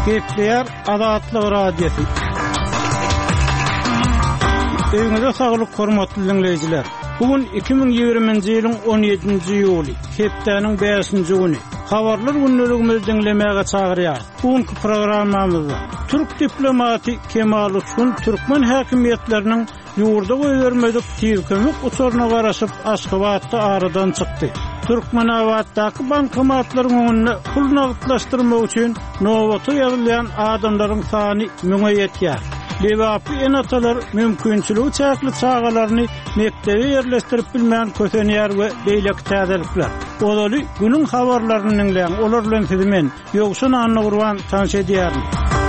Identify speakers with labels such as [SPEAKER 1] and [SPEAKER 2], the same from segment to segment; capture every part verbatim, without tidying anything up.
[SPEAKER 1] Gepleyer Azatlyk radiosu. Öňüňizde saglyk hormatly dinleýijiler. Bugün iki bin ýigriminji ýylyň on ýedinji ýuly, hepdeniň beşinji güni. Habarlar günneligimizi dinlemäge çagyrýar. Bugünkü programmamyzda Türk diplomaty Kemal Uçkun Türkmen häkimetleriniň ýurda goýbermedik tüýkömük uçuruna garaşyp Aşgabatda aradan çykdy. Türkmenabatdaky bankomatlaryň öňünde pul nagdlaşdyrmak üçin nowata ýazylýan adamlaryň sany müňe ýetýär. Lewapi enatalar mümkinçiligi çäkli çağalaryny mektebe ýerleşdirip bilmän kösenýär we beýleki täzelikler. Olaly günüň habarlaryny dinleýän olar bilen sizi men Ýogşan Anna Gurban tanış edýärim.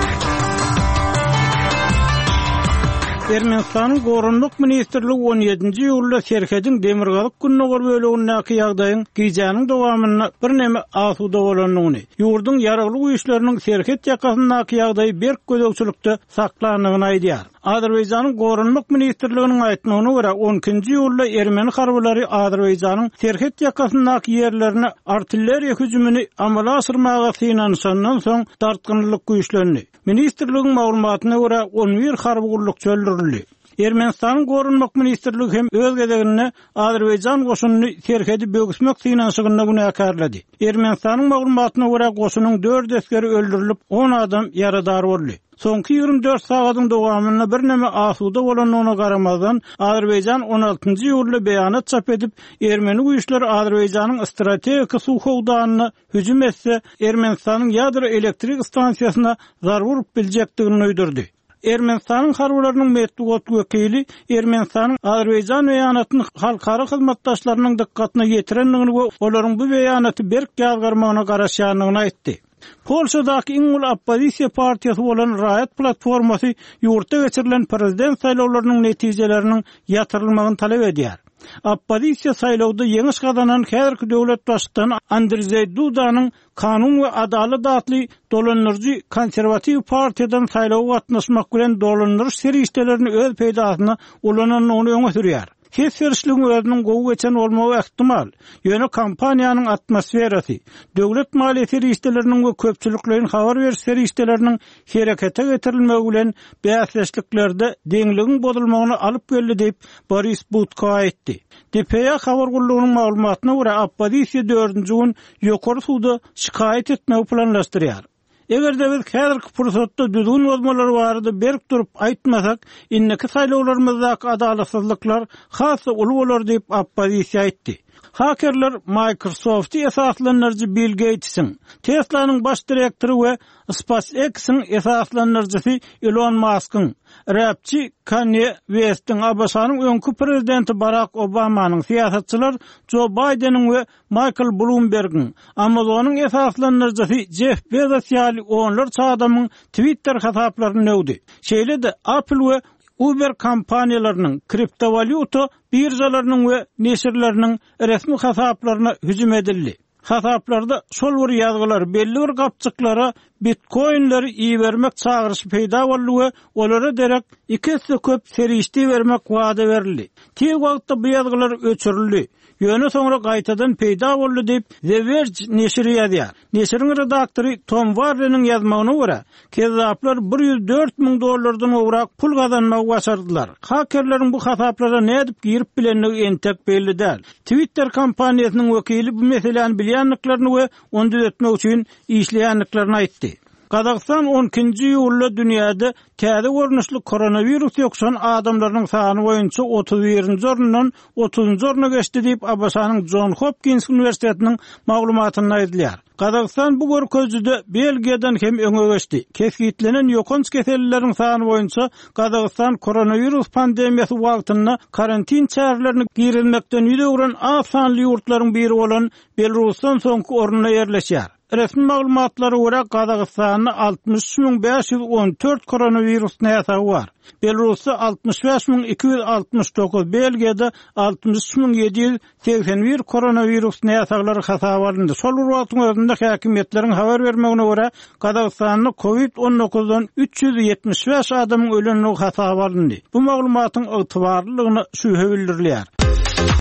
[SPEAKER 1] Ermenistanyň Gorunluk Ministrligi on ýedinji ýylda Serhedin Demirgalyk günnäger bölegindäki ýagdaýyň giýjanyň dowamyna bir näme asuda bolanyny, ýurduň ýaraglyk güýçleriniň Serhed ýakasyndaky ýagdaýy berk gözegçilikde saklanygyny aýdýar. Azerbaýjanyň Gorunluk Ministrliginiň aýtmagyna görä on ikinji ýylda Ermeni harbylary Azerbaýjanyň Serhed ýakasyndaky ýerlerine artilleriýa hüjümini amala asyrmaga synanşandan soň dartgynlyk güýçlerini. Ministrligiň maglumatyna görä on bir harby gullukçy öldürildi. Ermenistanyň Gorunluk Ministrligi hem öz gezeginde Azerbaýjan goşunyny Serhedi bögüsmek synanşygyna günäkärledi. Ermenistanyň maglumatyna görä goşunyň dört askeri öldürilip on adam ýaradar boldy. Soňky ýygrimi dört sagatyň dowamyna bir näme asuda bolanyna garamazdan Azerbaýjan on altynji ýylda beýanat çap edip Ermeni güýçleri Azerbaýjanyň strategik suw howdanyna hüjüm etse Ermenistanyň ýadro elektrik stansiýasyna zarar berup biljekdigini öýdürdi. Ermenistanyň harbalarynyň medeniýet wekili Ermenistanyň Azerbaýjan beýanatyny halkara hyzmatdaşlarynyň dikkatyna ýetirendigini we olaryň bu beýanaty berk ýazgarmagyna garaşýanlygyny aýtdy. Polşadaky iň ulu oppozisiýa partiýasy bolan Raýat platformasy ýurtda geçirilen prezident saýlawlarynyň netijeleriniň ýatyrylmagyny talap edýär. Oppozisiýa saýlawda ýeňiş gazanan häzirki döwlet başçysyny Andrzej Dudanyň Kanun we Adalet adly dolanýarjy konserwatiw partiýadan saýlawa gatnaşmak bilen dolanýar serişdelerini öz peýdasyna ulananyny öňe sürýär. Kesirişliğin özünün gowu geçen olmagy ihtimal. Ýöne kampaniýanyň atmosferasy, döwlet maliýet serişdeleriniň we köpçülikleriň habar beriş serişdeleriniň herekete getirilmegi bilen bäsleşliklerde deňligiň bozulmagyny alyp geldi diýip Boris Budko aýtdy. D P A habar gullugynyň maglumatyna görä oppozisiýa dördünji gün ýokary suwda şikaýet etmegi planlaşdyrýar. Eger de biz häzirki pursatda düzgün bozmalar barada berk durup aýtmasak, inneki saýlawlarymyzdaky adalatsızlyklar hassa uly bolar diýip oppozisiýa aýtdy. Hakerler Microsoft'y esaslanyrjy Bill Gates'iň, Tesla'nyň baş direktory we SpaceX'iň esaslanyrjysy Elon Musk'yň, rapçy Kanye West'in A B S-nyň öňkü prezidenti Barack Obamanyň, siýasatçylar Joe Biden'in we Michael Bloomberg'in, Amazon'yň esaslanyrjysy Jeff Bezos ýaly onlarça adamyň Twitter hasaplaryny näwdi. Şeýle-de Apple we Uber kompaniýalarynyň kriptovalyuta birjalarynyň we neşirleriniň resmi hasaplaryna hüjüm edildi. Hasaplarda şol bir ýazgylar belli bir gapçyklara bitcoinleri iyi vermek çağrışı peýda boldy we olara derek iki hisse köp serişdi vermek wada berildi. Tez wagtda bu ýazgylar öçürildi. Ýöne soňra gaýtadan peýda boldy diýip The Verge neşiri ýazýar. Neşiriň redaktory Tom Warren'in ýazmagyna görä, kezzaplar bir ýüz dört miň dollardan owrak pul gazanmagy başardylar. Hakerleriň bu hasaplara nädip girip bilenligi entek belli däl. Twitter kompaniýasynyň wekili bu meseleni bilýänliklaryny we onu düzeltmek üçin işleýänliklaryny aýtdy. Kazakstan on ikinji ýylda dünýäde täze görnüşli koronavirus ýokşan adamlarynyň sany boýunça otuz birinji orundan otuzunji oruna geçdi diýip A B S-nyň Johns Hopkins Üniversitetiniň maglumatyny aýdylýar. Kazakstan bu görkezde Belgiýadan hem öňe geçdi. Keskitlenen ýokunç kesellikleriň sany boýunça Kazakstan koronavirus pandemiýasy wagtynda karantin çärelerini girilmekden ýüdegren az sanly ýurtlaryň biri bolan Belarusdan soňky oruna ýerleşýär. Resmi maglumatlara görä Kazakstanyň altmış miň beş ýüz on dört koronavirus näsagy bar. Belarusda altmış beş miň iki ýüz altmış dokuz, Belgiýada altmış miň ýedi ýüz seksen bir koronavirus näsaglary hasaba alındy. Şol wagtyň özünde häkimetleriň habar bermegine görä Kazakstanyň covid on dokuzdan üç ýüz ýetmiş beş adamyň ölenligi hasaba alındy. Bu maglumatyň ygtybarlylygyna şübhe bildirilýär.